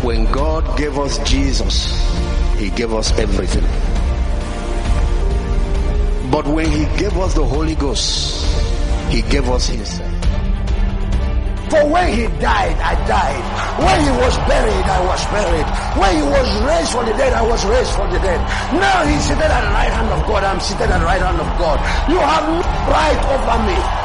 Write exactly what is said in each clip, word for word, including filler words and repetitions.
When God gave us Jesus, He gave us everything. But when He gave us the Holy Ghost, He gave us Himself. For when He died, I died. When He was buried, I was buried. When He was raised from the dead, I was raised from the dead. Now He's seated at the right hand of God. I'm seated at the right hand of God. You have no right over me.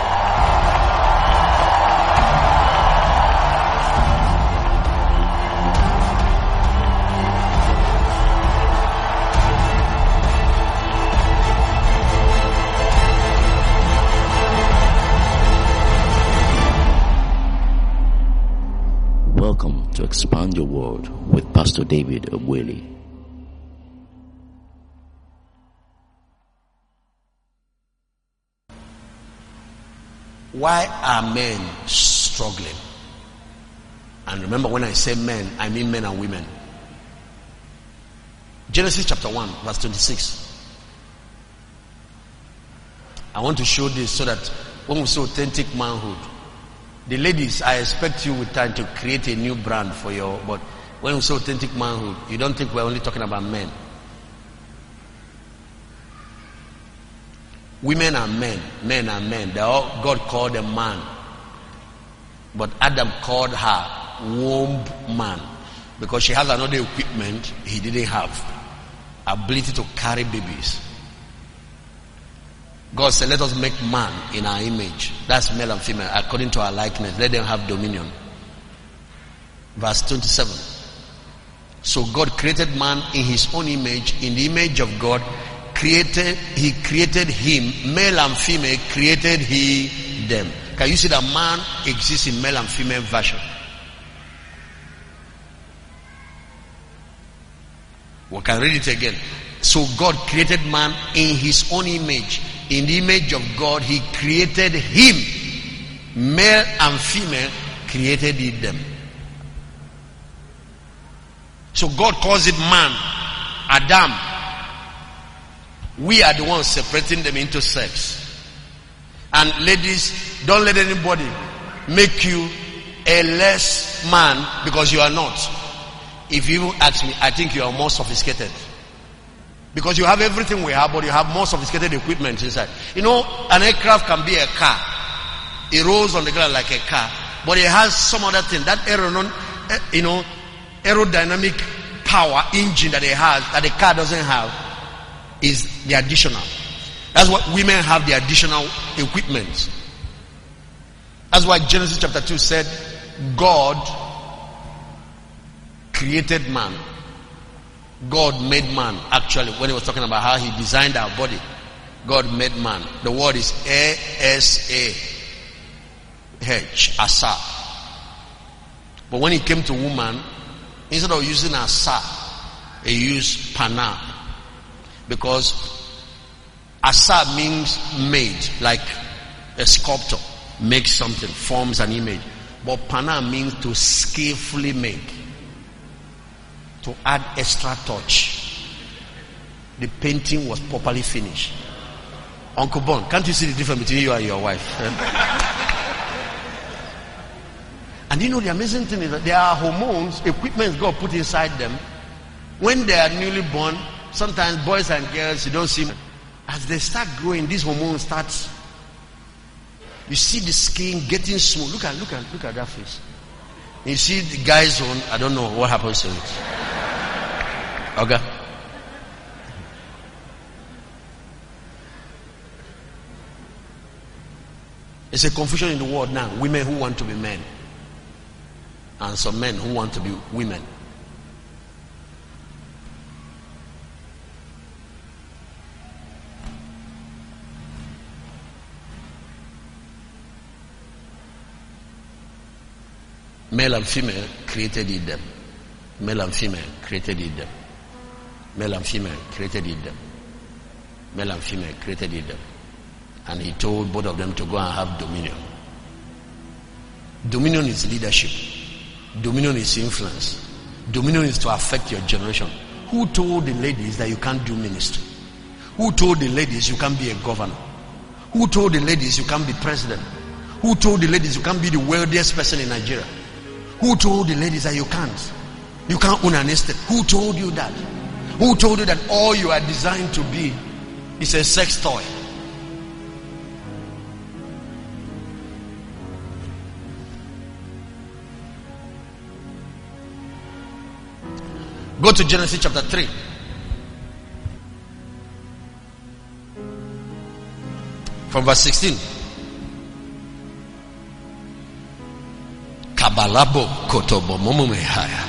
Welcome to Expand Your World with Pastor David Obwele. Why are men struggling? And remember, when I say men, I mean men and women. Genesis chapter one, verse twenty-six. I want to show this so that when we say authentic manhood, the ladies, I expect you with time to create a new brand for your, but when we say authentic manhood, you don't think we're only talking about men. Women are men, men are men. They all, God called them man. But Adam called her womb man because she has another equipment he didn't have. Ability to carry babies. God said, let us make man in our image. That's male and female, according to our likeness. Let them have dominion. Verse twenty-seven. So God created man in His own image. In the image of God, created He created him. Male and female created He them. Can you see that man exists in male and female version? We can read it again. So God created man in His own image. In the image of God, He created him. Male and female created He them. So God calls it man, Adam. We are the ones separating them into sex. And ladies, don't let anybody make you a less man because you are not. If you ask me, I think you are more sophisticated. Because you have everything we have, but you have more sophisticated equipment inside. You know, an aircraft can be a car. It rolls on the ground like a car. But it has some other thing. That aerodynamic, you know, aerodynamic power engine that it has, that the car doesn't have, is the additional. That's what women have, the additional equipment. That's why Genesis chapter two said, God created man. God made man, actually, when he was talking about how He designed our body. God made man. The word is A S A H, Asa. But when He came to woman, instead of using Asa, He used Pana. Because Asa means made, like a sculptor makes something, forms an image. But Pana means to skillfully make. To add extra touch. The painting was properly finished. Uncle Bon, can't you see the difference between you and your wife? And you know the amazing thing is that there are hormones, equipment God put inside them. When they are newly born, sometimes boys and girls, you don't see them. As they start growing, these hormones start. You see the skin getting smooth. Look at, look at, look at that face. You see the guy's own, I don't know what happens to it. Okay. It's a confusion in the world now. Women who want to be men. And some men who want to be women. Male and female created in them. Male and female created in them. Male and female created in them. Male and female created in them. And He told both of them to go and have dominion. Dominion is leadership. Dominion is influence. Dominion is to affect your generation. Who told the ladies that you can't do ministry? Who told the ladies you can't be a governor? Who told the ladies you can't be president? Who told the ladies you can't be the wealthiest person in Nigeria? Who told the ladies that you can't? You can't own an estate. Who told you that? Who told you that all you are designed to be is a sex toy? Go to Genesis chapter three. From verse sixteen. Kabalabo kotobo momumehaya.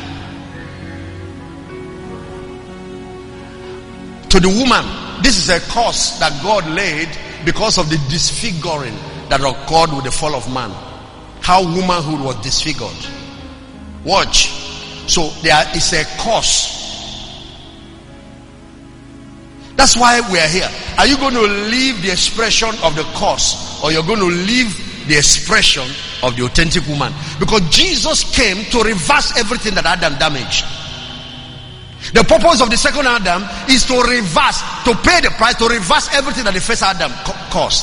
To the woman, this is a curse that God laid because of the disfiguring that occurred with the fall of man. How womanhood was disfigured. Watch. So there is a curse. That's why we are here. Are you going to leave the expression of the curse, or you're going to leave the expression of the authentic woman? Because Jesus came to reverse everything that Adam damaged. The purpose of the second Adam is to reverse, to pay the price, to reverse everything that the first Adam caused.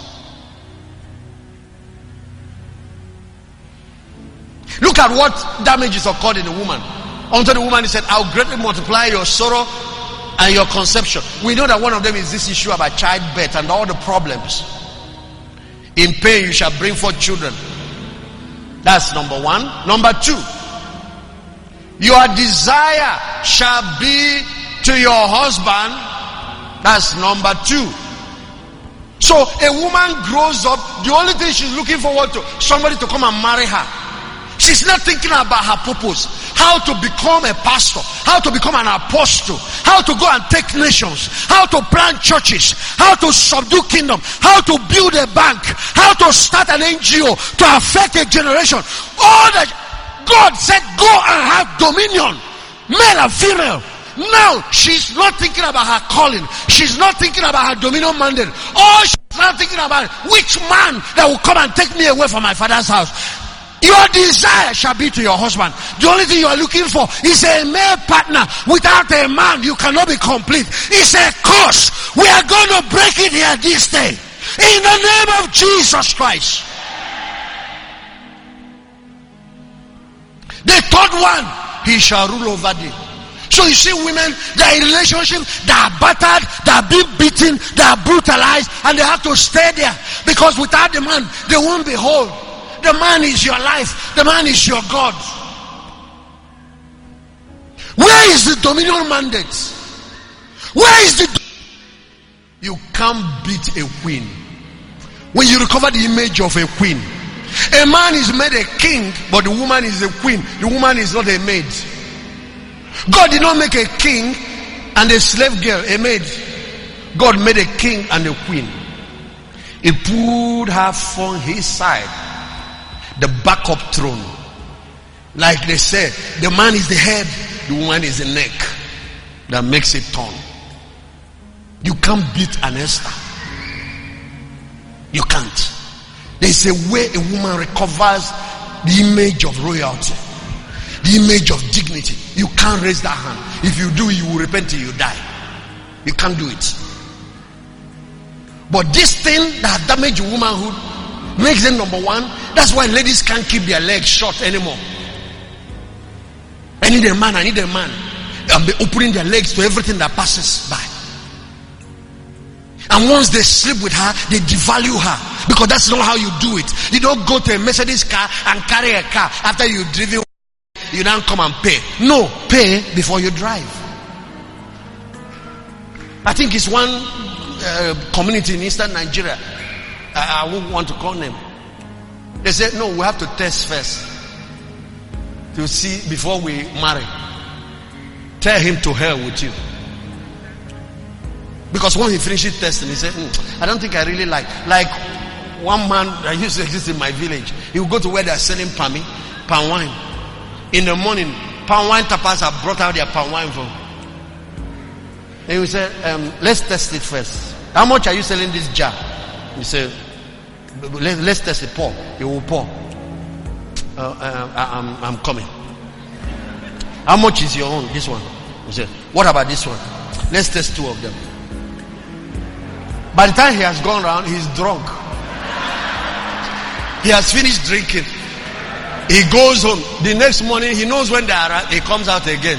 Look at what damages occurred in the woman. Unto the woman he said, I'll greatly multiply your sorrow and your conception. We know that one of them is this issue about childbirth and all the problems. In pain you shall bring forth children. That's number one. Number two, your desire shall be to your husband. That's number two. So a woman grows up, the only thing she's looking forward to, somebody to come and marry her. She's not thinking about her purpose, how to become a pastor, how to become an apostle, how to go and take nations, how to plant churches, how to subdue kingdom, how to build a bank, how to start an N G O to affect a generation. All that God said, go and have dominion, male and female. Now she's not thinking about her calling. She's not thinking about her dominion mandate. All she's not thinking about, which man that will come and take me away from my father's house. Your desire shall be to your husband. The only thing you are looking for is a male partner. Without a man, you cannot be complete. It's a curse. We are going to break it here this day. In the name of Jesus Christ. The third one, he shall rule over thee. So you see women, they are in relationship, they are battered, they are being beaten, they are brutalized, and they have to stay there. Because without the man, they won't be whole. The man is your life. The man is your God. Where is the dominion mandate? Where is the... You can't beat a queen. When you recover the image of a queen, a man is made a king, but the woman is a queen. The woman is not a maid. God did not make a king and a slave girl, a maid. God made a king and a queen. He put her on his side, the backup throne. Like they said, the man is the head, the woman is the neck. That makes it turn. You can't beat an Esther. You can't. There's a way a woman recovers the image of royalty, the image of dignity. You can't raise that hand. If you do, you will repent till you die. You can't do it. But this thing that damaged womanhood makes them number one. That's why ladies can't keep their legs short anymore. I need a man, I need a man. And be opening their legs to everything that passes by. And once they sleep with her, they devalue her. Because that's not how you do it. You don't go to a Mercedes car and carry a car after you've driven. You now come and pay. No, pay before you drive. I think it's one uh, community in eastern Nigeria. I, I won't want to call them. They said, no, we have to test first to see before we marry. Tell him to hell with you. Because when he finishes testing, he said, mm, I don't think I really like. Like one man that used to exist in my village. He would go to where they're selling palmy, palm wine. In the morning, palm wine tapas have brought out their palm wine for. And he said, um, let's test it first. How much are you selling this jar? He said, Let, let's test it. Pour. He will pour. Uh, uh, I, I'm, I'm coming. How much is your own? This one. He said, what about this one? Let's test two of them. By the time he has gone around, he's drunk. He has finished drinking. He goes home. The next morning, he knows when they arrive. He comes out again.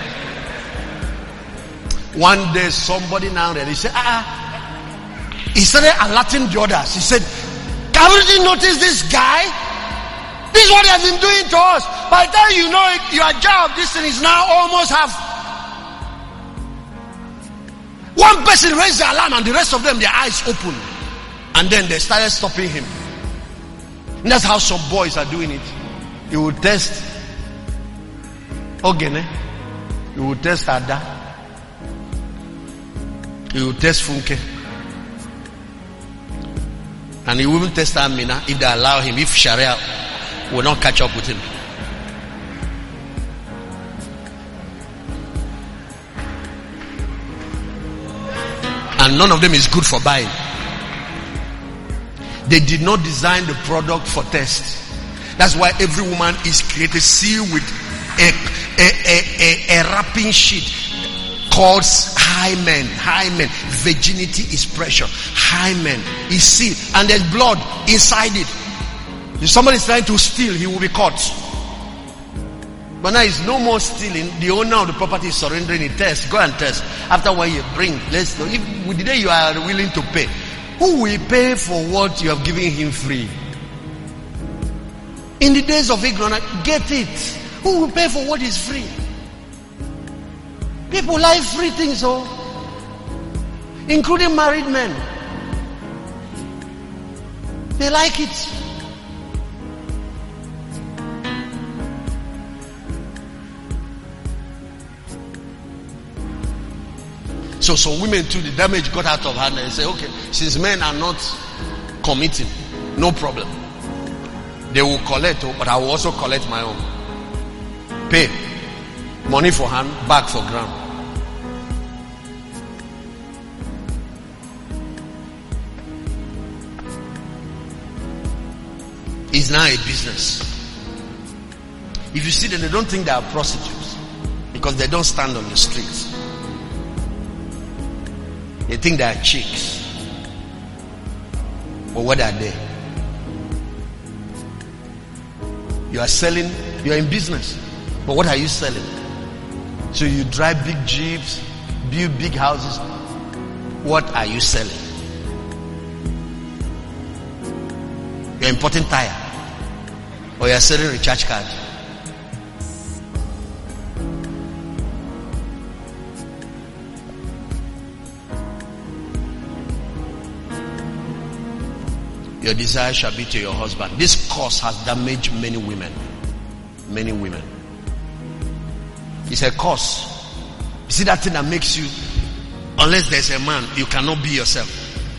One day, somebody now there, he said, ah, he started alerting the others. He said, haven't you noticed this guy? This is what he has been doing to us. By the time you know it, your job, this thing is now almost half. One person raised the alarm and the rest of them, their eyes open. And then they started stopping him. And that's how some boys are doing it. He will test Ogene. He will test Ada. He will test Funke. And he will even test Amina if they allow him, if Sharia will not catch up with him. And none of them is good for buying. They did not design the product for test. That's why every woman is created sealed with a, a, a, a, a wrapping sheet called hymen. Hymen. Virginity is pressure. Hymen is sealed. And there's blood inside it. If somebody is trying to steal, he will be caught. But now it's no more stealing. The owner of the property is surrendering it. Test. Go and test. After one year, bring. Let's know. If with the day you are willing to pay, who will pay for what you have given him free? In the days of ignorance, get it. Who will pay for what is free? People like free things, oh, including married men. They like it. So some women too, the damage got out of hand and they say, okay, since men are not committing, no problem. They will collect, but I will also collect my own. Pay. Money for hand, back for ground. It's now a business. If you see them, they don't think they are prostitutes because they don't stand on the streets. They think they are chicks. But what are they? You are selling, you are in business. But what are you selling? So you drive big jeeps, build big houses. What are you selling? You are importing tire. Or you are selling recharge card. Your desire shall be to your husband. This curse has damaged many women. Many women. It's a curse. You see that thing that makes you, unless there's a man, you cannot be yourself.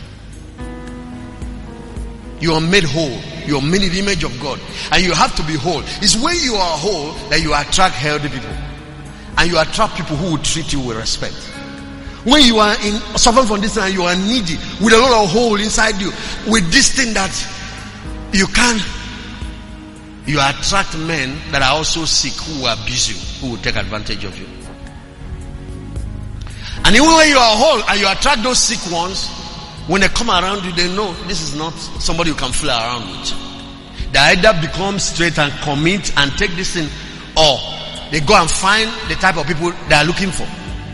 You are made whole. You are made in the image of God. And you have to be whole. It's when you are whole that you attract healthy people. And you attract people who will treat you with respect. When you are in suffering from this and you are needy with a lot of hole inside you, with this thing that you can't, you attract men that are also sick, who will abuse you, who will take advantage of you. And even when you are whole and you attract those sick ones, when they come around you, they know this is not somebody you can fool around with. They either become straight and commit and take this thing, or they go and find the type of people they are looking for.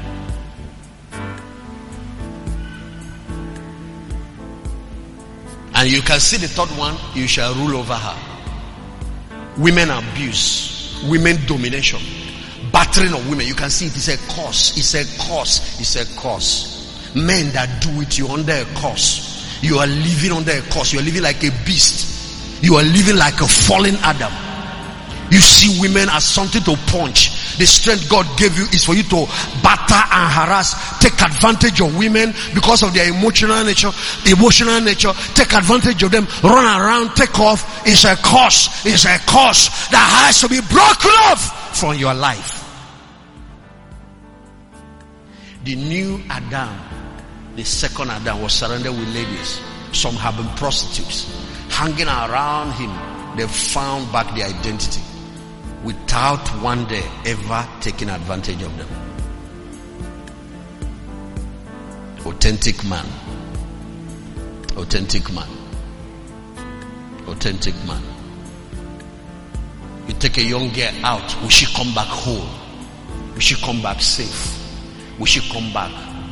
And you can see the third one, you shall rule over her. Women abuse, women domination, battering of women. You can see it is a curse, it's a curse, it's a curse. Men that do it, you're under a curse. You are living under a curse. You are living like a beast. You are living like a fallen Adam. You see women as something to punch. The strength God gave you is for you to batter and harass, take advantage of women because of their emotional nature, emotional nature, take advantage of them, run around, take off. It's a curse. It's a curse that has to be broken off from your life. The new Adam, the second Adam, was surrounded with ladies. Some have been prostitutes. Hanging around him, they found back their identity without one day ever taking advantage of them. Authentic man. Authentic man. Authentic man. You take a young girl out. Will she come back whole? Will she come back safe? Will she come back?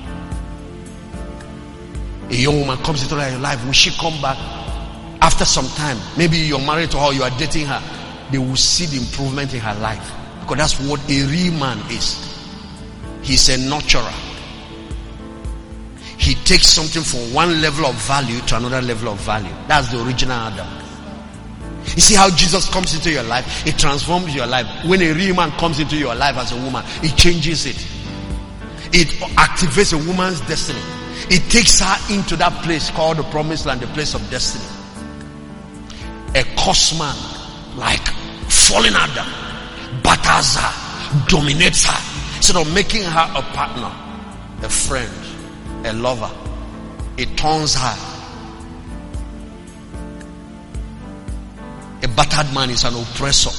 A young woman comes into your life. Will she come back? After some time, maybe you're married to her, you are dating her, they will see the improvement in her life. Because that's what a real man is. He's a nurturer. He takes something from one level of value to another level of value. That's the original Adam. You see how Jesus comes into your life? It transforms your life. When a real man comes into your life as a woman, it changes it. It activates a woman's destiny. It takes her into that place called the promised land, the place of destiny. A cursed man, like fallen Adam, batters her, dominates her. Instead of making her a partner, a friend, a lover, it turns her. A battered man is an oppressor.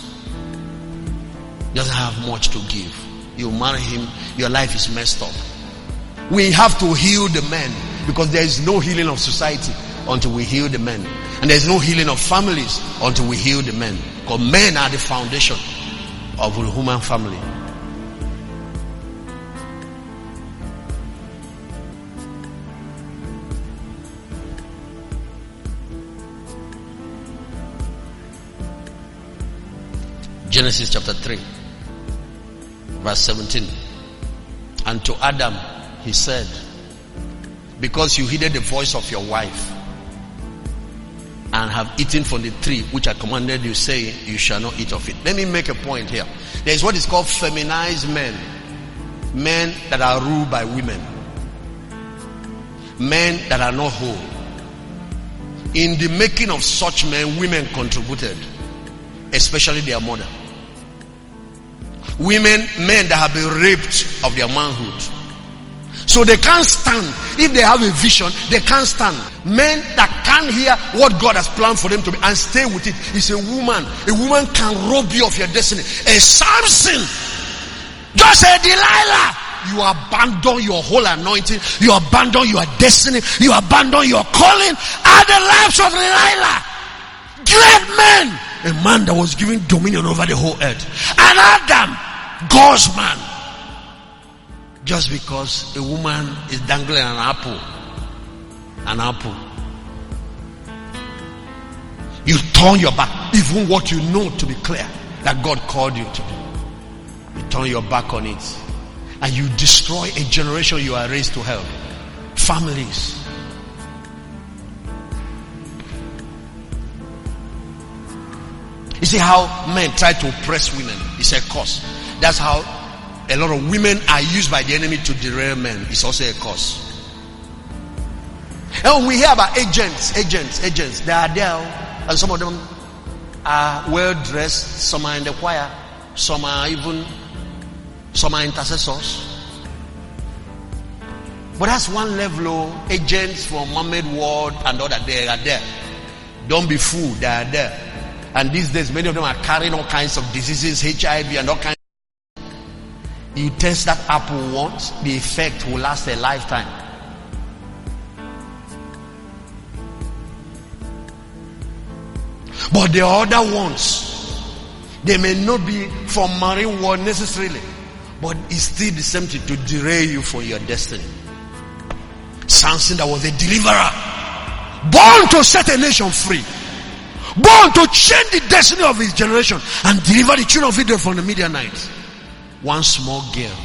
He doesn't have much to give. You marry him, your life is messed up. We have to heal the men, because there is no healing of society until we heal the men. And there is no healing of families until we heal the men. Because men are the foundation of the human family. Genesis chapter three, verse seventeen. And to Adam he said, because you heeded the voice of your wife and have eaten from the tree which I commanded you, saying, you shall not eat of it. Let me make a point here. There is what is called feminized men. Men that are ruled by women. Men that are not whole. In the making of such men, women contributed, especially their mother. Women, men that have been raped of their manhood. So they can't stand. If they have a vision, they can't stand. Men that can't hear what God has planned for them to be and stay with it. It's a woman. A woman can rob you of your destiny. A Samson, just a Delilah. You abandon your whole anointing. You abandon your destiny. You abandon your calling at the lives of Delilah. Great men. A man that was given dominion over the whole earth. And Adam, God's man. Just because a woman is dangling an apple. An apple. You turn your back. Even what you know to be clear, that God called you to do. You turn your back on it. And you destroy a generation you are raised to help. Families. You see how men try to oppress women. It's a curse. That's how a lot of women are used by the enemy to derail men. It's also a curse. And we hear about agents, agents, agents. They are there, and some of them are well dressed. Some are in the choir. Some are even, some are intercessors. But that's one level of agents from man-made world and all that. They are there. Don't be fooled. They are there. And these days, many of them are carrying all kinds of diseases, H I V and all kinds. You test that apple once, the effect will last a lifetime. But the other ones, they may not be from marine world necessarily, but it's still the same thing to derail you for your destiny. Samson, that was a deliverer, born to set a nation free, born to change the destiny of his generation and deliver the children of Israel from the Midianites. One small girl.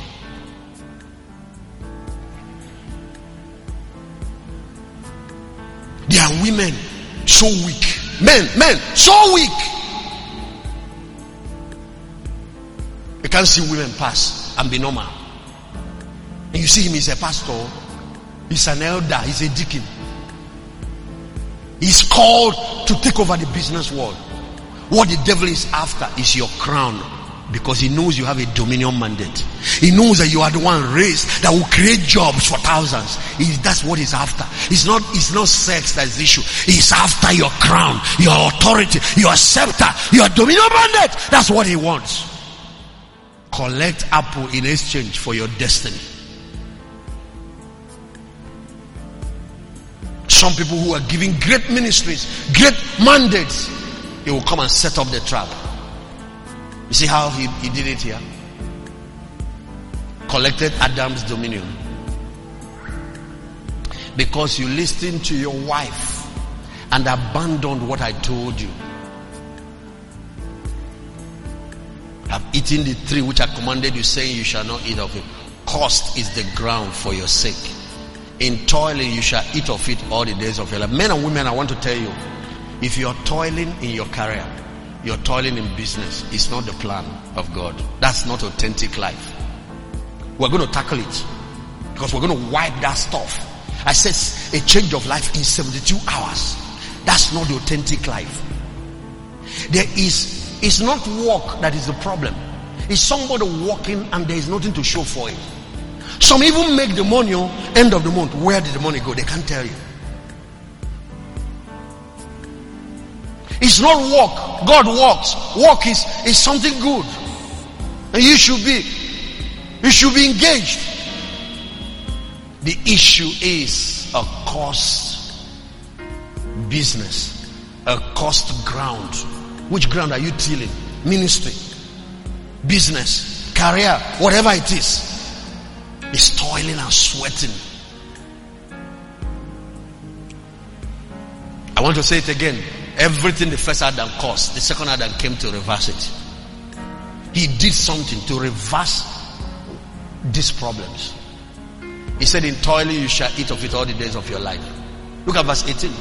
There are women so weak. Men, men, so weak. You can't see women pass and be normal. And you see him, he's a pastor, he's an elder, he's a deacon. He's called to take over the business world. What the devil is after is your crown, because he knows you have a dominion mandate. He knows that you are the one raised that will create jobs for thousands. He, that's what he's after. It's not, it's not sex that's the issue. He's after your crown, your authority, your scepter, your dominion mandate. That's what he wants. Collect apple in exchange for your destiny. Some people who are giving great ministries, great mandates, he will come and set up the trap. You see how he, he did it here? Collected Adam's dominion. Because you listened to your wife and abandoned what I told you. Have eaten the tree which I commanded you, saying you shall not eat of it. Cursed is the ground for your sake. In toiling you shall eat of it all the days of your life. Men and women, I want to tell you, if you're toiling in your career, you're toiling in business, it's not the plan of God. That's not authentic life. We're going to tackle it because we're going to wipe that stuff. I said a change of life in seventy-two hours. That's not the authentic life. There is, it's not work that is the problem. It's somebody walking and there is nothing to show for it. Some even make the money end of the month. Where did the money go? They can't tell you. It's not work. God works. Work is, is something good. And you should be, you should be engaged. The issue is a cost business, a cost ground. Which ground are you tilling? Ministry, business, career, whatever it is. It's toiling and sweating. I want to say it again. Everything the first Adam caused, the second Adam came to reverse it. He did something to reverse these problems. He said, in toiling you shall eat of it all the days of your life. Look at verse eighteen.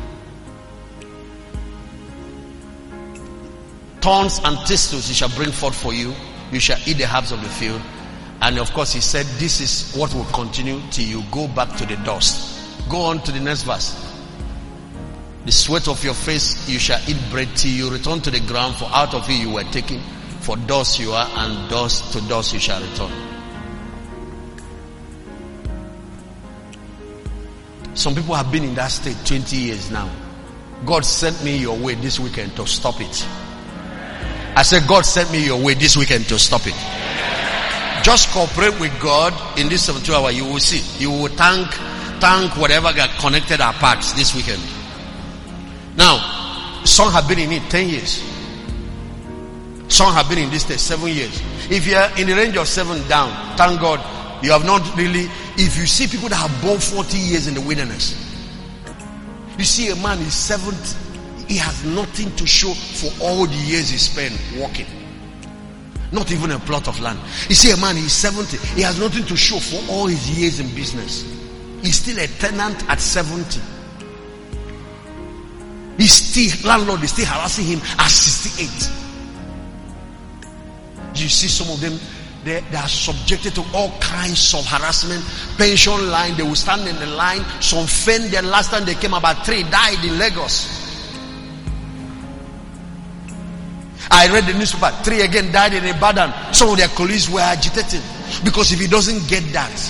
Thorns and thistles he shall bring forth for you. You shall eat the herbs of the field. And of course he said, this is what will continue till you go back to the dust. Go on to the next verse. The sweat of your face you shall eat bread till you return to the ground, for out of it you were taken. For dust you are, and dust to dust you shall return. Some people have been in that state twenty years now. God sent me your way this weekend to stop it. I said, God sent me your way this weekend to stop it. Just cooperate with God in this seventy-two hour. You will see. You will thank, thank whatever got connected our paths this weekend. Now, some have been in it ten years. Some have been in this state seven years. If you are in the range of seven down, thank God you have not really. If you see people that have borne forty years in the wilderness, you see a man is seventy. He has nothing to show for all the years he spent walking. Not even a plot of land. You see a man, he's seventy. He has nothing to show for all his years in business. He's still a tenant at seventy. He's still, landlord is still harassing him at sixty-eight. You see some of them, they, they are subjected to all kinds of harassment. Pension line, they will stand in the line. Some faint. The last time they came, about three died in Lagos. I read the newspaper, three again died in Ibadan. Some of their colleagues were agitated. Because if he doesn't get that,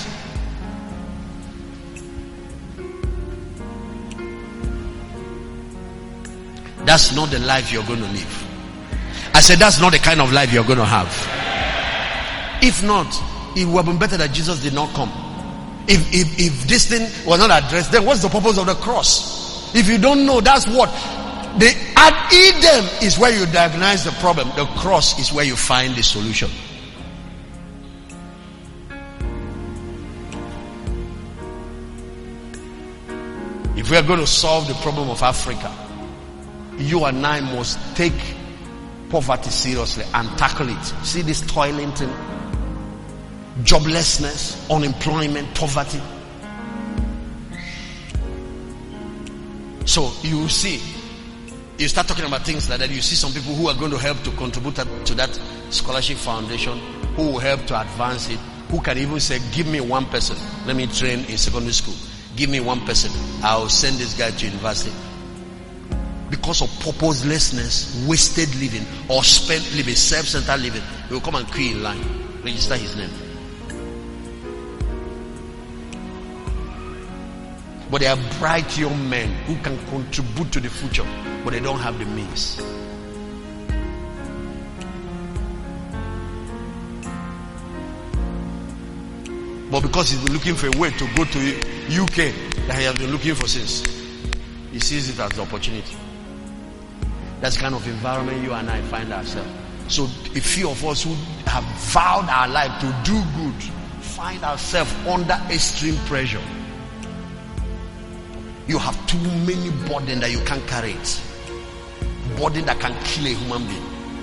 that's not the life you're going to live. I said that's not the kind of life you're going to have. If not, it would have been better that Jesus did not come. If, if, if this thing was not addressed, then what's the purpose of the cross? If you don't know, that's what the ad idem is, where you diagnose the problem. The cross is where you find the solution. If we are going to solve the problem of Africa, you and I must take poverty seriously and tackle it. See this toiling thing, joblessness, unemployment, poverty. So you see, you start talking about things like that. You see some people who are going to help to contribute to that scholarship foundation, who will help to advance it, who can even say, give me one person, let me train in secondary school. Give me one person, I'll send this guy to university. Because of purposelessness, wasted living, or spent living, self-centered living, he will come and queue in line, register his name. But there are bright young men who can contribute to the future, but they don't have the means. But because he's been looking for a way to go to U K that he has been looking for since, he sees it as the opportunity. That's the kind of environment you and I find ourselves. So a few of us who have vowed our life to do good find ourselves under extreme pressure. You have too many burden that you can't carry it. Burden that can kill a human being.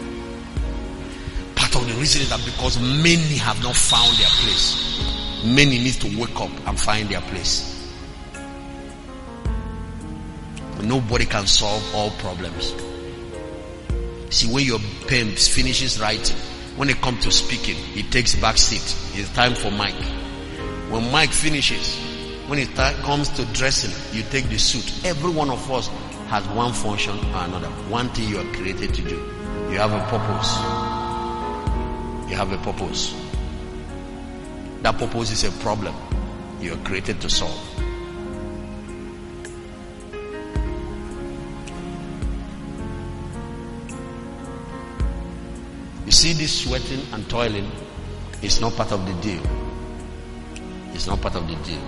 Part of the reason is that because many have not found their place. Many need to wake up and find their place. Nobody can solve all problems. See, when your pen finishes writing, when it comes to speaking, it takes back seat. It's time for Mike. When Mike finishes, when it comes to dressing, you take the suit. Every one of us has one function or another. One thing you are created to do. You have a purpose. You have a purpose. That purpose is a problem you are created to solve. You see, this sweating and toiling is not part of the deal. It's not part of the deal.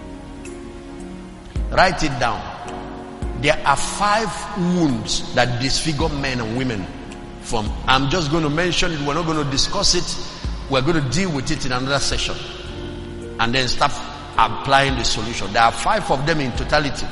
Write it down. There are five wounds that disfigure men and women from. I'm just going to mention it. We're not going to discuss it. We're going to deal with it in another session. And then start applying the solution. There are five of them in totality.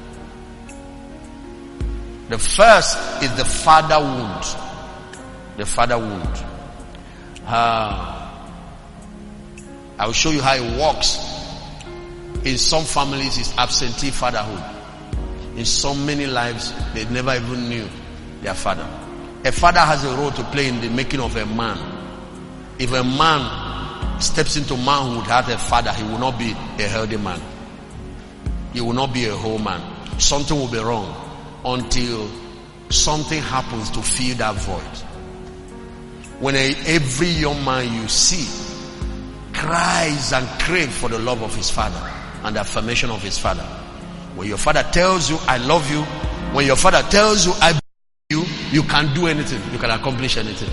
The first is the father wound. The father wound. Uh, I will show you how it works. In some families, it's absentee fatherhood. In so many lives, they never even knew their father. A father has a role to play in the making of a man. If a man steps into manhood without a father, he will not be a healthy man. He will not be a whole man. Something will be wrong until something happens to fill that void. When a, every young man you see cries and craves for the love of his father and the affirmation of his father. When your father tells you, I love you, when your father tells you, I believe you, you can do anything. You can accomplish anything.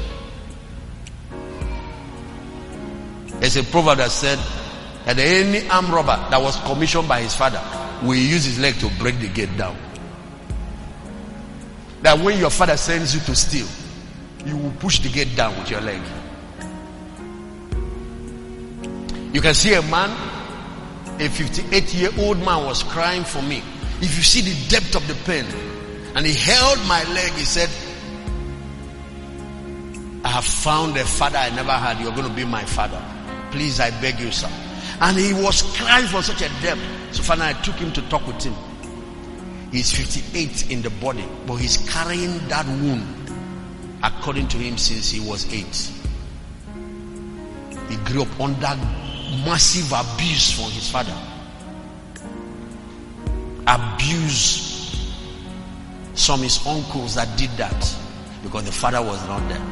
There's a proverb that said that any armed robber that was commissioned by his father will use his leg to break the gate down. That when your father sends you to steal, you will push the gate down with your leg. You can see a man, a fifty-eight year old man was crying for me. If you see the depth of the pain, and he held my leg, he said, I have found a father I never had. You're going to be my father. Please, I beg you, sir. And he was crying for such a depth. So finally I took him to talk with him. He's fifty-eight in the body, but he's carrying that wound, according to him, since he was eight. He grew up under massive abuse from his father. Abuse. Some of his uncles that did that because the father was not there.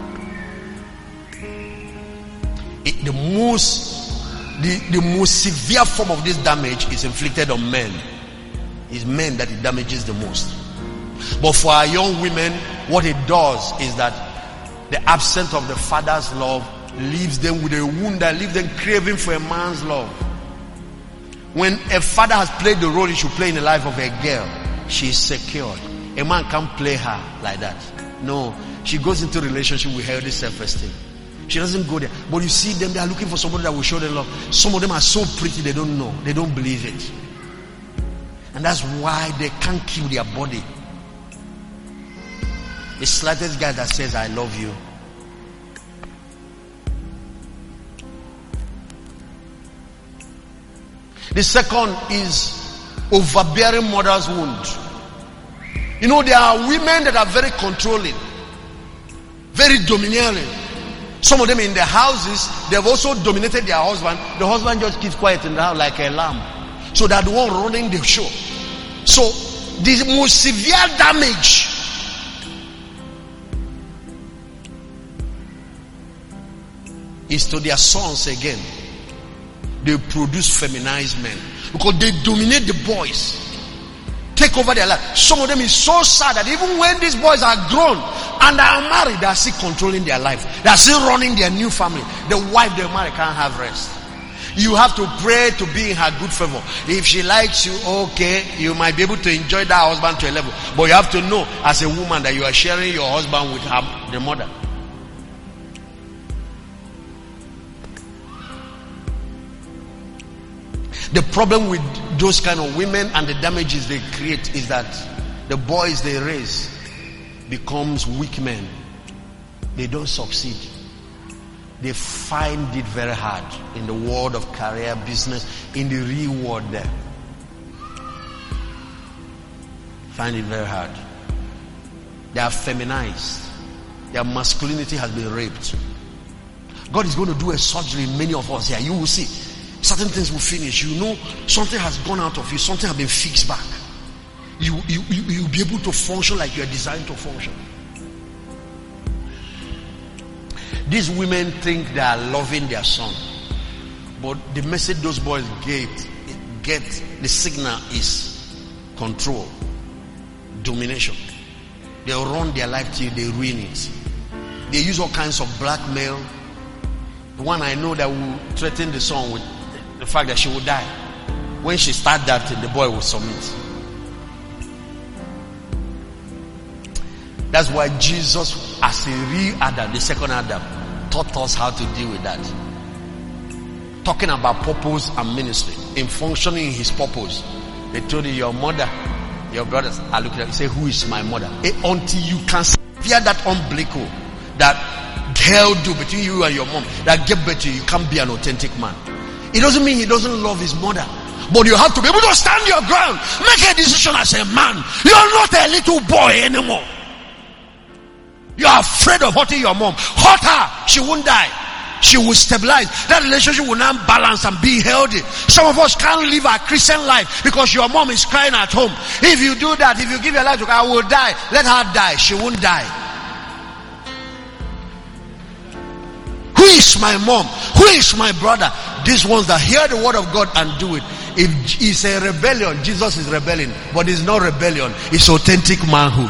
It, the most the, the most severe form of this damage is inflicted on men. It's men that it damages the most. But for our young women, what it does is that the absence of the father's love leaves them with a wound that leaves them craving for a man's love. When a father has played the role he should play in the life of a girl, she is secured. A man can't play her like that. No, she goes into a relationship with healthy self-esteem. She doesn't go there. But you see them, they are looking for somebody that will show them love. Some of them are so pretty, they don't know. They don't believe it. And that's why they can't kill their body. The slightest guy that says, I love you. The second is overbearing mother's wound. You know, there are women that are very controlling, very domineering. Some of them in their houses, they've also dominated their husband. The husband just keeps quiet in the house like a lamb. So they're the one running the show. So the most severe damage is to their sons again. They produce feminized men because they dominate the boys, take over their life. Some of them is so sad that even when these boys are grown and are married, they are still controlling their life. They are still running their new family. The wife they marry can't have rest. You have to pray to be in her good favor. If she likes you, okay, you might be able to enjoy that husband to a level. But you have to know as a woman that you are sharing your husband with her, the mother. The problem with those kind of women and the damages they create is that the boys they raise becomes weak men. They don't succeed. They find it very hard in the world of career, business, in the real world there. Find it very hard. They are feminized. Their masculinity has been raped. God is going to do a surgery in many of us here. You will see. Certain things will finish. You know something has gone out of you. Something has been fixed back. You, you, you, you'll be able to function like you are designed to function. These women think they are loving their son. But the message those boys get, get the signal is control, domination. They'll run their life till they ruin it. They use all kinds of blackmail. The one I know that will threaten the son with the fact that she will die. When she starts that, the boy will submit. That's why Jesus, as a real Adam, the second Adam, taught us how to deal with that. Talking about purpose and ministry, in functioning in his purpose. They told you, your mother, your brothers are looking at you, say, who is my mother? Until you can fear that umbilical, that hell do between you and your mom, that give birth to you, you can't be an authentic man. It doesn't mean he doesn't love his mother, but you have to be able to stand your ground. Make a decision as a man. You are not a little boy anymore. You are afraid of hurting your mom. Hurt her, she won't die. She will stabilize. That relationship will now balance and be healthy. Some of us can't live a Christian life because your mom is crying at home. If you do that, if you give your life to God, I will die. Let her die. She won't die. Who is my mom? Who is my brother? These ones that hear the word of God and do it. If it's a rebellion, Jesus is rebelling. But it's not rebellion. It's authentic manhood.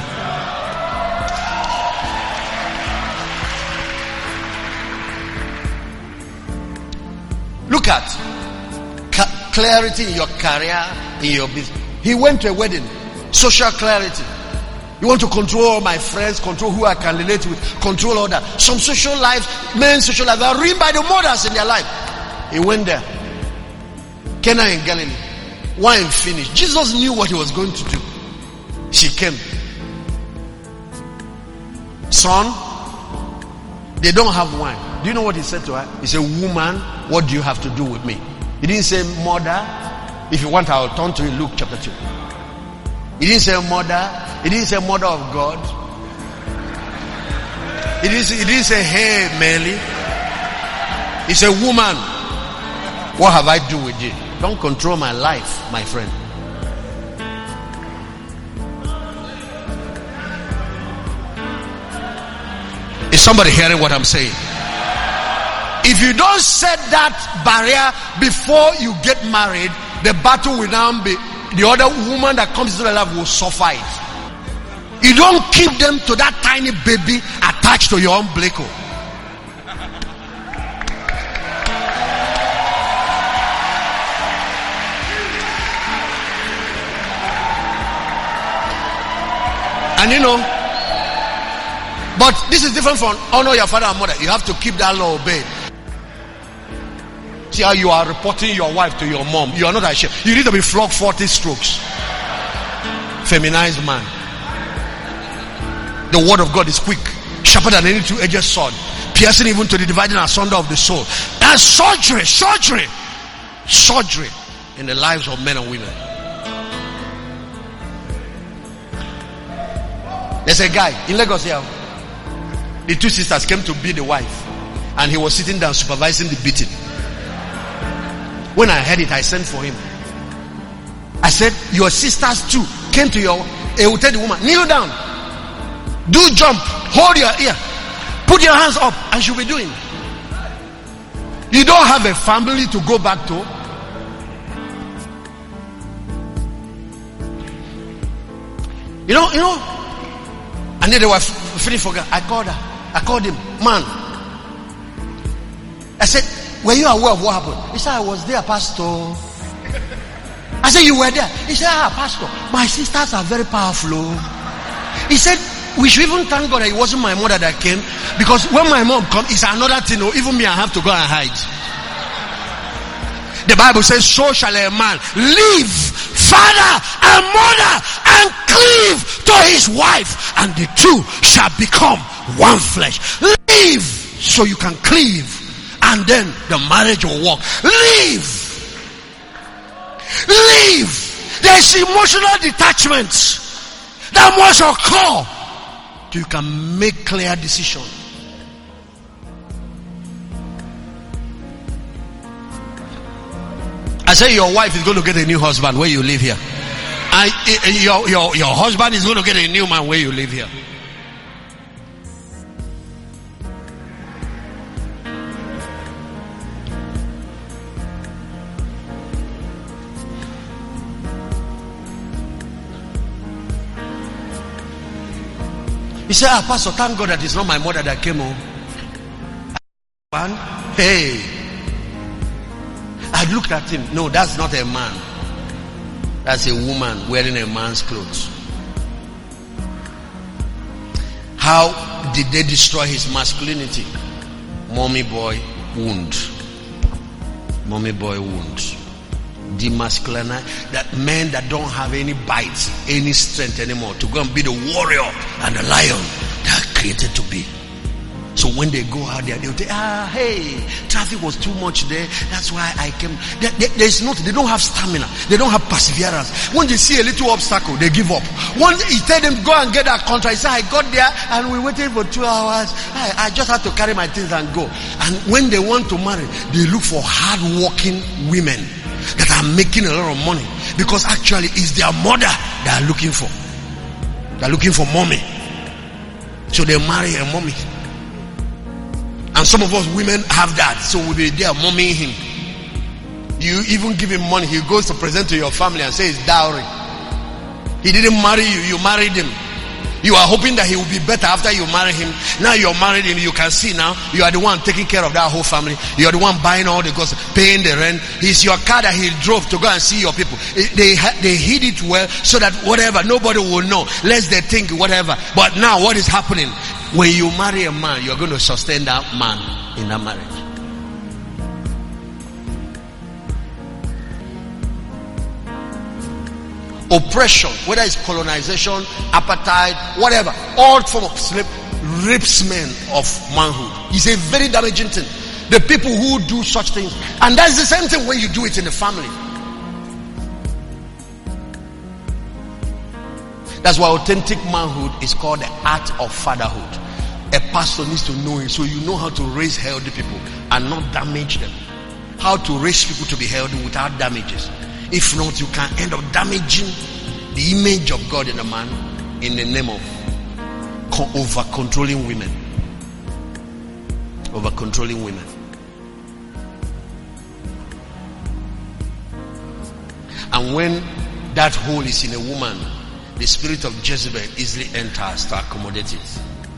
Look at ca- clarity in your career, in your business. He went to a wedding. Social clarity. You want to control all my friends, control who I can relate with, control all that. Some social lives, men's social lives are ruined by the mothers in their life. He went there. Cana in Galilee. Wine finished. Jesus knew what he was going to do. She came. Son, they don't have wine. Do you know what he said to her? He said, woman, what do you have to do with me? He didn't say, mother. If you want, I'll turn to you, Luke chapter two. He didn't say mother. He didn't say mother of God. He didn't say, he didn't say hey, Mary. He said, woman, what have I to do with you? Don't control my life, my friend. Is somebody hearing what I'm saying? If you don't set that barrier before you get married, the battle will now be, the other woman that comes into the life will suffer it. You don't keep them to that tiny baby attached to your umbilical. And you know, but this is different from honor your father and mother. You have to keep that law obeyed. See how you are reporting your wife to your mom. You are not ashamed. You need to be flogged forty strokes. Feminized man. The word of God is quick, sharper than any two-edged sword, piercing even to the dividing asunder of the soul. That's surgery, surgery, surgery in the lives of men and women. There's a guy in Lagos here. The two sisters came to beat the wife, and he was sitting down supervising the beating. When I heard it, I sent for him. I said, your sisters too came to your, he will tell the woman, kneel down, do jump, hold your ear, put your hands up, and she'll be doing. You don't have a family to go back to. You know, you know, and then they were finished for God. I called her. I called him, man. I said, were you aware of what happened? He said, I was there, Pastor. I said, you were there? He said, ah, Pastor, my sisters are very powerful. He said, we should even thank God that it wasn't my mother that came, because when my mom comes, it's another thing. Even me, I have to go and hide. The Bible says, so shall a man leave father and mother and cleave to his wife, and the two shall become one flesh. Leave so you can cleave, and then the marriage will work. Leave. Leave. There's emotional detachment that must occur so you can make clear decisions. I say your wife is going to get a new husband where you live here. And your, your, your husband is going to get a new man where you live here. He said, ah, Pastor, thank God that it's not my mother that came home. Man, hey. I looked at him. No, that's not a man. That's a woman wearing a man's clothes. How did they destroy his masculinity? Mommy boy wound. Mommy boy wound. Demasculinize. That men that don't have any bite, any strength anymore to go and be the warrior and the lion they are created to be. So when they go out there, they'll say, ah, hey, traffic was too much there. That's why I came. There, there, there's not, they don't have stamina. They don't have perseverance. When they see a little obstacle, they give up. Once he tell them, go and get that contract, he said, I got there and we waited for two hours. I, I just had to carry my things and go. And when they want to marry, they look for hard-working women that are making a lot of money. Because actually, it's their mother they are looking for. They are looking for mommy. So they marry a mommy. And some of us women have that, so we'll be there mommying him. You even give him money, he goes to present to your family and say it's dowry. He didn't marry you, you married him. You are hoping that he will be better after you marry him. Now you're married him, you can see now, you are the one taking care of that whole family. You are the one buying all the goods, paying the rent. It's your car that he drove to go and see your people. They they hid it well so that whatever, nobody will know, lest they think whatever. But now what is happening? When you marry a man, you're going to sustain that man in that marriage. Oppression, whether it's colonization, apartheid, whatever, all form of slave rips men of manhood. It's a very damaging thing. The people who do such things, and that's the same thing when you do it in the family. That's why authentic manhood is called the art of fatherhood. A pastor needs to know it, so you know how to raise healthy people and not damage them. How to raise people to be healthy without damages. If not, you can end up damaging the image of God in a man in the name of over controlling women. Over controlling women. And when that hole is in a woman, the spirit of Jezebel easily enters to accommodate it.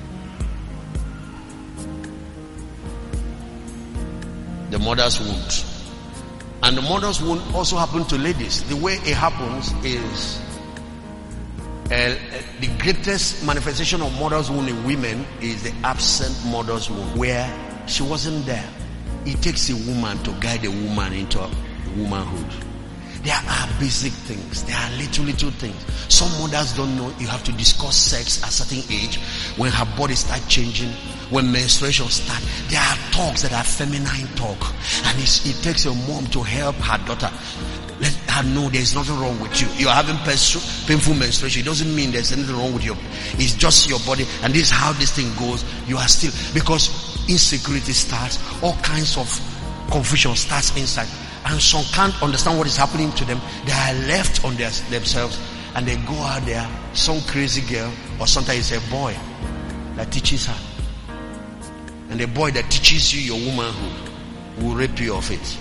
The mother's wound. And the mother's wound also happens to ladies. The way it happens is uh, the greatest manifestation of mother's wound in women is the absent mother's wound, where she wasn't there. It takes a woman to guide a woman into womanhood. There are basic things. There are little, little things. Some mothers don't know you have to discuss sex at a certain age. When her body starts changing, when menstruation starts, there are talks that are feminine talk. And it's, it takes a mom to help her daughter. Let her know there's nothing wrong with you. You are having painful menstruation. It doesn't mean there's anything wrong with you. It's just your body. And this is how this thing goes. You are still, because insecurity starts, all kinds of confusion starts inside. And some can't understand what is happening to them. They are left on their, themselves, and they go out there, some crazy girl, or sometimes it's a boy that teaches her. And the boy that teaches you your womanhood will rape you of it.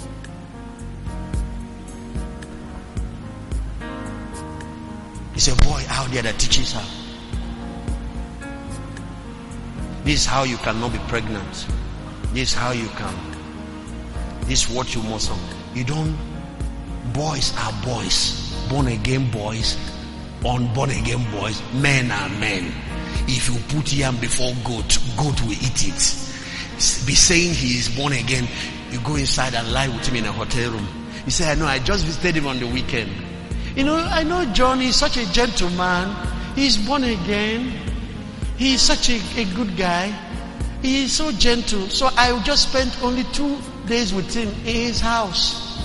It's a boy out there that teaches her. This is how you cannot be pregnant. This is how you can. This is what you must know. You don't. Boys are boys. Born again boys. Unborn again boys. Men are men. If you put yam before goat, goat will eat it. Be saying he is born again. you go inside and lie with him in a hotel room. He said, I know, I just visited him on the weekend. You know, I know John is such a gentleman. He's born again. He's such a, a good guy. He is so gentle. So I just spent only two days with him in his house.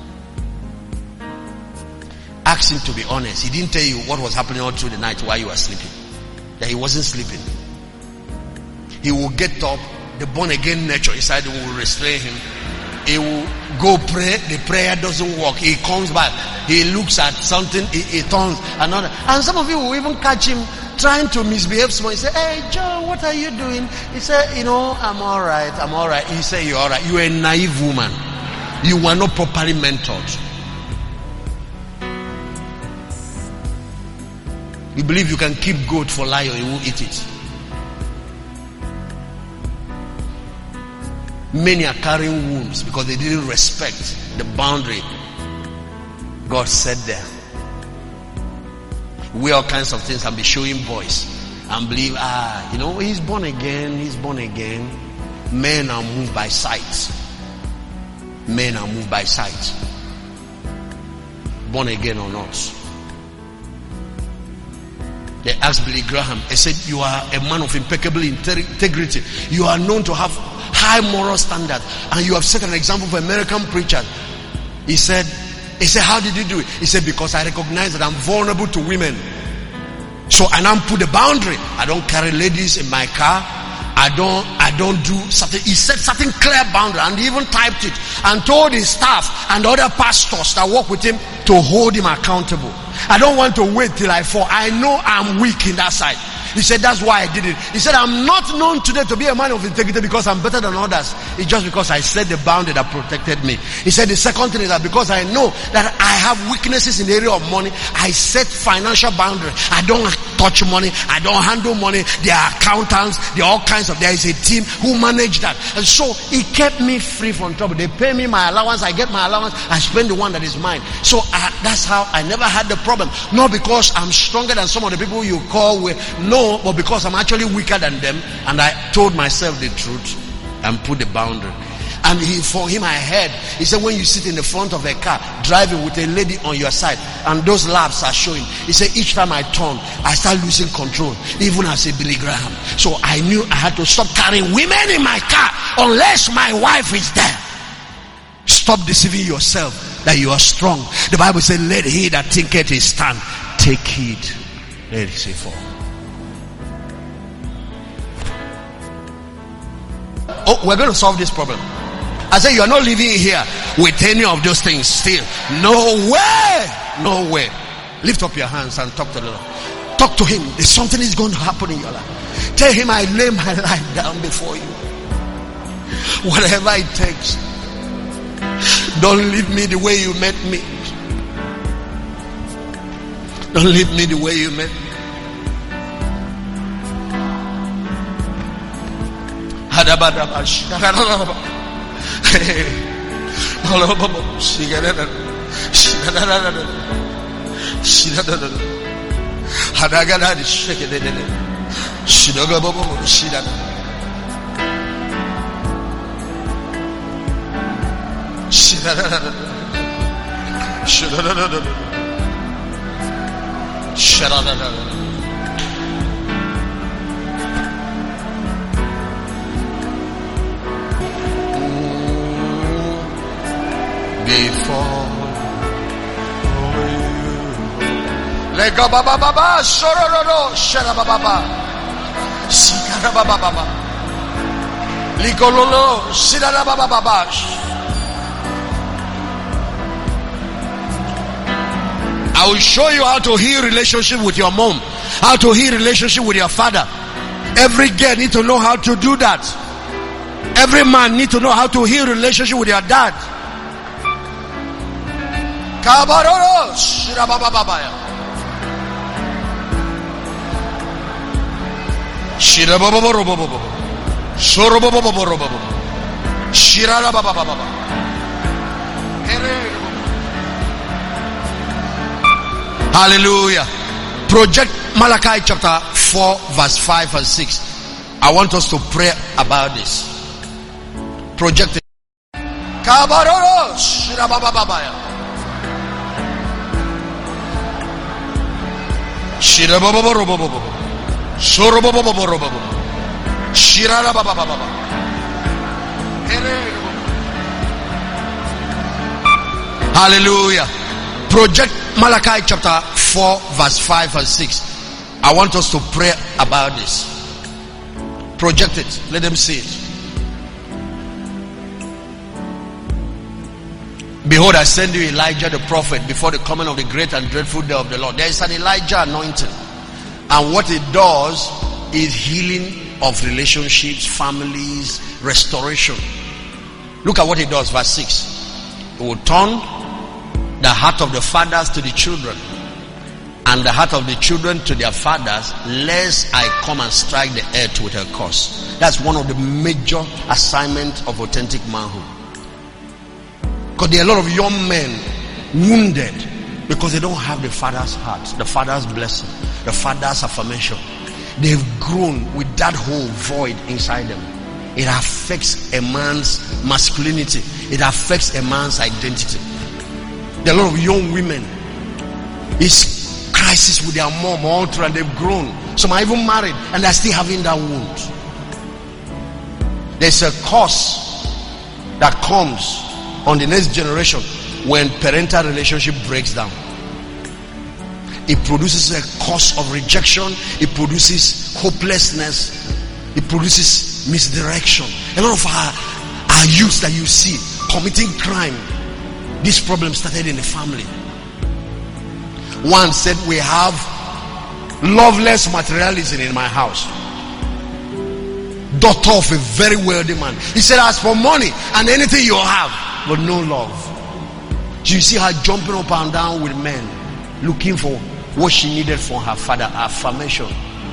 Ask him to be honest. He didn't tell you what was happening all through the night while you were sleeping. That he wasn't sleeping. He will get up. The born again nature inside him will restrain him. He will go pray. The prayer doesn't work. He comes back. He looks at something. He, he turns another. And some of you will even catch him trying to misbehave. Someone say, hey John, what are you doing? He said, you know, I'm all right. I'm all right. He said, you're all right. You're a naive woman. You were not properly mentored. You believe you can keep goat for lion, you won't eat it. Many are carrying wounds because they didn't respect the boundary God set there. We all kinds of things and be showing voice and believe, ah, you know, he's born again, he's born again. Men are moved by sight. Men are moved by sight. Born again or not. They asked Billy Graham, they said, you are a man of impeccable integrity. You are known to have high moral standards. And you have set an example for American preachers. He said, he said, how did you do it? He said, because I recognize that I'm vulnerable to women. So I now put the boundary. I don't carry ladies in my car. I don't, I don't do something. He set certain clear boundary and he even typed it and told his staff and other pastors that work with him to hold him accountable. I don't want to wait till I fall. I know I'm weak in that side. He said, that's why I did it. He said, I'm not known today to be a man of integrity because I'm better than others. It's just because I set the boundary that protected me. He said, the second thing is that because I know that I have weaknesses in the area of money, I set financial boundaries. I don't touch money. I don't handle money. There are accountants. There are all kinds of, there is a team who manage that. And so it kept me free from trouble. They pay me my allowance. I get my allowance. I spend the one that is mine. So I, that's how I never had the problem. Not because I'm stronger than some of the people you call with. No. But because I'm actually weaker than them, and I told myself the truth and put the boundary. And he, for him, I heard, he said, when you sit in the front of a car driving with a lady on your side and those laps are showing, he said, each time I turn, I start losing control, even as a Billy Graham. So I knew I had to stop carrying women in my car unless my wife is there. Stop deceiving yourself that you are strong. The Bible said, let he that thinketh he stand take heed let it say fall. Oh, we're going to solve this problem. I said, you are not living here with any of those things still. No way. No way. Lift up your hands and talk to the Lord. Talk to him. There's something is going to happen in your life. Tell him, I lay my life down before you. Whatever it takes. Don't leave me the way you met me. Don't leave me the way you met me. Before let go, baba baba, sororo, shara baba baba, sikara baba baba, likololo, sidara baba baba. I will show you how to heal relationship with your mom, how to heal relationship with your father. Every girl need to know how to do that. Every man need to know how to heal relationship with your dad. Kabaroro, shirabababaya. Shirabababorobobobo. Soroboboborobobo. Shirababababa. Hallelujah. Project Malachi chapter four verse five and six. I want us to pray about this. Project Kabaroro Shirabababaya. Shirabababorobobo. Soroboboborobobo. Shirababababa. Hallelujah. Project Malachi chapter four, verse five and six. I want us to pray about this. Project it. Let them see it. Behold, I send you Elijah the prophet before the coming of the great and dreadful day of the Lord. There is an Elijah anointing. And what it does is healing of relationships, families, restoration. Look at what it does, verse six. It will turn the heart of the fathers to the children, and the heart of the children to their fathers, lest I come and strike the earth with a curse. That's one of the major assignments of authentic manhood. Because there are a lot of young men wounded because they don't have the father's heart, the father's blessing, the father's affirmation. They've grown with that whole void inside them. It affects a man's masculinity. It affects a man's identity. There are a lot of young women. It's crisis with their mom all through, and they've grown. Some are even married and they're still having that wound. There's a curse that comes on the next generation when parental relationship breaks down. It produces a cause of rejection. It produces hopelessness. It produces misdirection. A lot of our, our youth that you see committing crime, this problem started in the family. One said, we have loveless materialism in my house. Daughter of a very wealthy man. He said, as for money and anything you have, but no love. So you see her jumping up and down with men, looking for what she needed from her father, affirmation.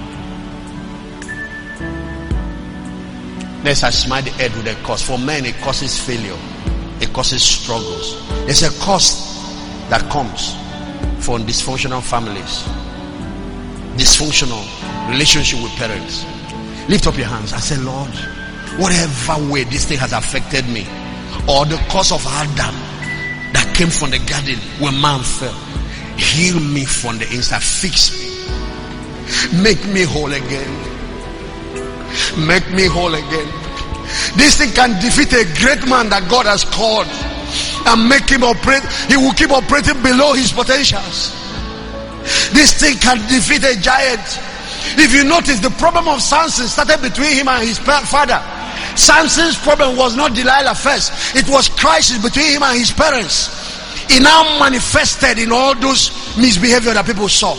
Let's smite the head with a curse. For men, it causes failure. It causes struggles. There's a cost that comes from dysfunctional families, dysfunctional relationship with parents. Lift up your hands and say, Lord, whatever way this thing has affected me, or the cause of Adam that came from the garden when man fell, heal me from the inside. Fix me. Make me whole again. Make me whole again. This thing can defeat a great man that God has called and make him operate. He will keep operating below his potentials. This thing can defeat a giant. If you notice, the problem of Samson started between him and his father. Samson's problem was not Delilah first. It was crisis between him and his parents. It now manifested in all those misbehavior that people saw.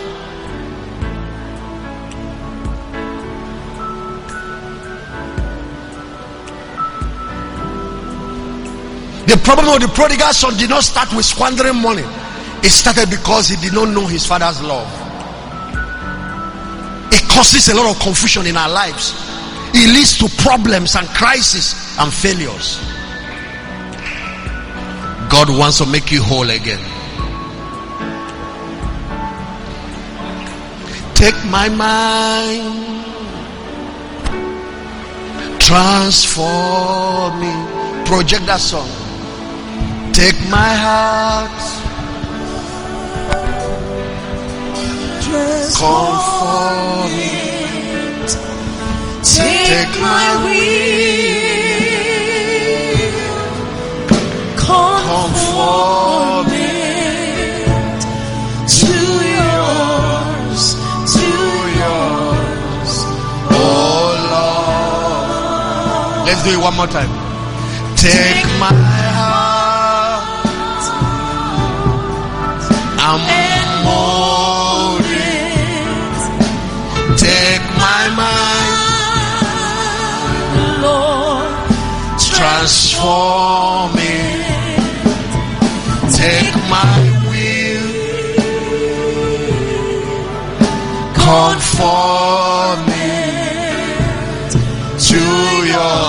The problem of the prodigal son did not start with squandering money. It started because he did not know his father's love. It causes a lot of confusion in our lives. It leads to problems and crises and failures. God wants to make you whole again. Take my mind, transform me. Project that song. Take my heart, conform it. Take my will, conform it to yours, to yours, oh Lord. Let's do it one more time. Take my I'm mold it. Take my mind, Lord, transform it. Take my will, conform it to your